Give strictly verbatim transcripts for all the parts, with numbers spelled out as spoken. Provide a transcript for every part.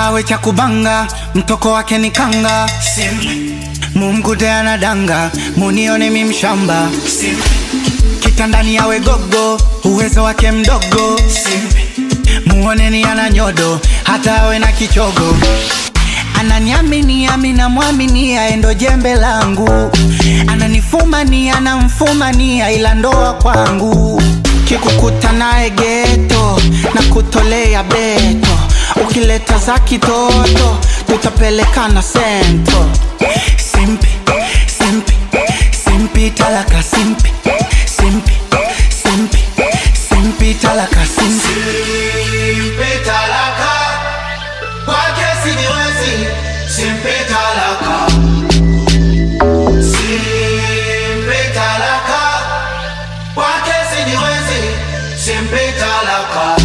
Hawe cha kubanga, mtoko wake ni kanga. Simpi Mungu de anadanga, munione mimshamba. Simpi kitandani yawe gogo, uwezo wake mdogo. Simpi muone ni ananyodo, hata awe na kichogo. Ananiamini amina muamini endo jembe langu. Ananifuma ni anamfuma ni ila ndoa kwangu. Kikukuta nae geto na kutolea beto. Ukileta za kitoto tutapelekana sento. Simpi, simpi, simpi talaka simpi. Simpi, simpi, simpi talaka simpi. Simpi talaka kwake sijiwezi. Simpi talaka. Simpi talaka kwake sijiwezi. Simpi talaka.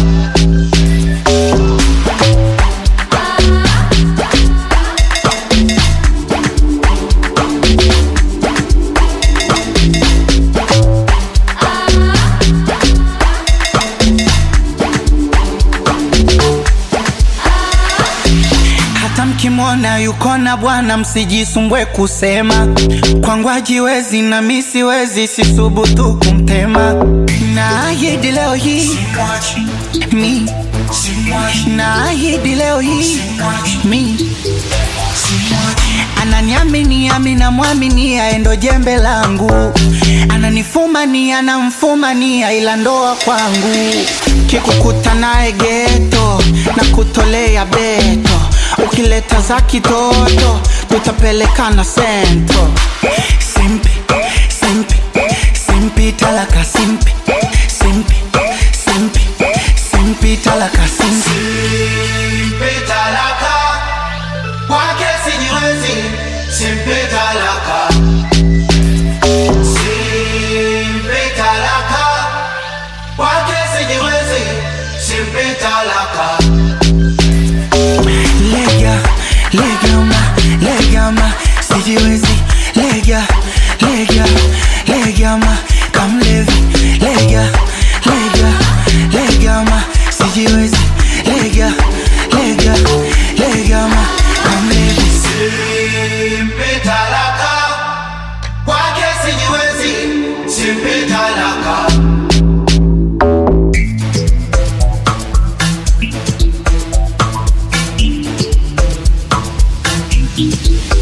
Mkimona yuko na bwana msijisumbwe kusema. Kwangu hajiwezi na mimi siwezi, sisubutu kumtema. Naahidi leo hii mi Naahidi leo hii mi Ananiamini amina muamini endo jembe langu. Ananifuma ni anamfuma ni ila ndoa kwangu. Kikukuta nae geto na kutolea beto. Ukileta za kitoto tutapelekana sento. Simpi, simpi, simpi talaka simpi. Simpi, simpi, simpi talaka simpi. Simpi talaka kwake sijiwezi. Simpi talaka. Simpi talaka kwake sijiwezi. Simpi talaka. Lega, lega ma, lega ma, sijiwezi. Lega, lega, lega ma, kamlevi. Lega, lega, lega ma, sijiwezi. Lega, lega, lega ma, kamlevi. Simpi talaka kwake sijiwezi. Simpi talaka. Eat.